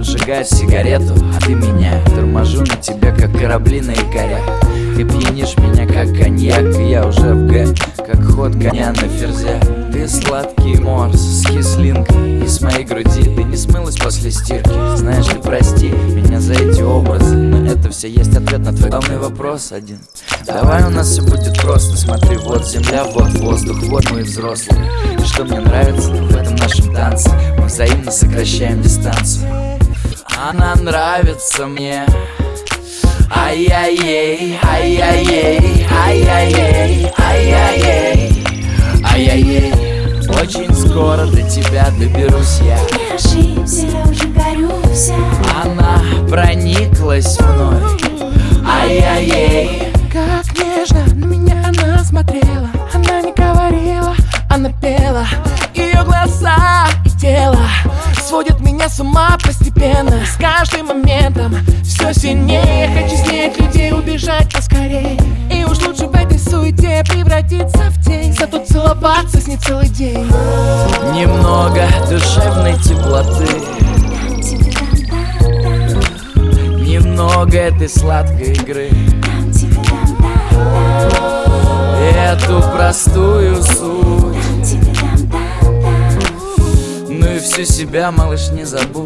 поджигает сигарету, а ты меня. Торможу на тебя, как корабли на якорях. Ты пьянишь меня, как коньяк, и я уже в Г, как ход коня на ферзя. Ты сладкий морс с кислинкой из моей груди. Ты не смылась после стирки, знаешь ли, прости меня за эти образы, но это все есть ответ на твой главный вопрос один. Давай у нас все будет просто, смотри, вот земля, вот воздух, вот мы взрослые. И что мне нравится в этом нашем танце, мы взаимно сокращаем дистанцию. Она нравится мне. Ай-яй-яй, ай-яй-яй, ай-яй-яй, ай-яй-яй, ай-яй-яй. Очень скоро до тебя доберусь я. Не ошибся, я уже горю вся. Она прониклась мной. Ай-яй-яй. Как нежно на меня она смотрела. Она не говорила, она пела. Ее глаза и тело сводят меня с ума постепенно. С каждым моментом все сильнее. Хочу с ней от людей убежать поскорей. И уж лучше в этой суете превратиться в тень. Зато целоваться с ней целый день. Немного душевной теплоты, Дам тебе, дам, немного этой сладкой игры. дам тебе, дам, Эту простую суть. дам тебе, дам. Ну и всю себя, малыш, не забудь.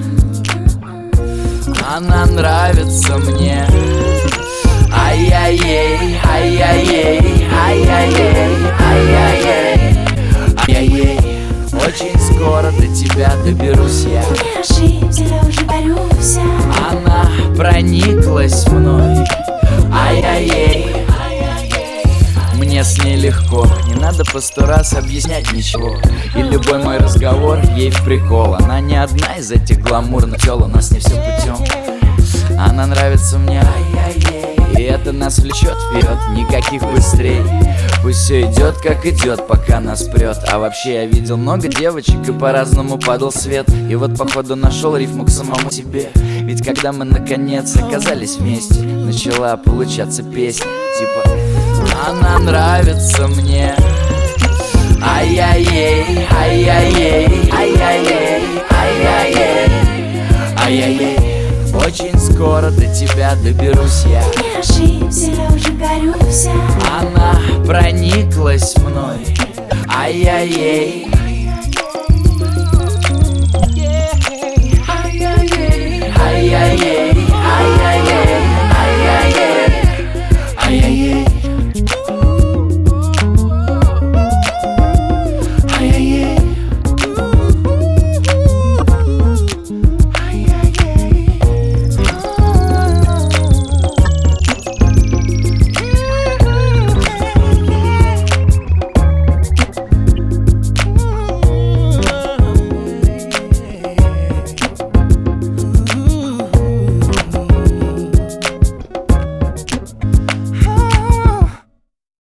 Она нравится мне. Ай-яй-яй, ай-яй-яй, ай-яй-яй, ай-яй-яй, ай-яй-яй. Очень скоро до тебя доберусь я. Не ошибся, я уже горю вся. Она прониклась мной. Ай-яй-яй. Мне с ней легко, не надо по 100 раз объяснять ничего. И любой мой разговор ей в прикол. Она не одна из этих гламурных тел, у нас не все путем. Она нравится мне, и это нас влечет вперед, никаких быстрей. Пусть все идет как идет, пока нас прет. А вообще я видел много девочек, и по-разному падал свет. И вот походу нашел рифму к самому себе. Ведь когда мы наконец оказались вместе, начала получаться песня типа: она нравится мне. Ай-яй-яй, ай-яй-яй, ай-яй-яй, ай-яй-яй, ай-яй-яй. Очень скоро до тебя доберусь я. Не ошибся, я уже горю вся. Она прониклась мной. Ай-яй-яй. Ай-яй-яй.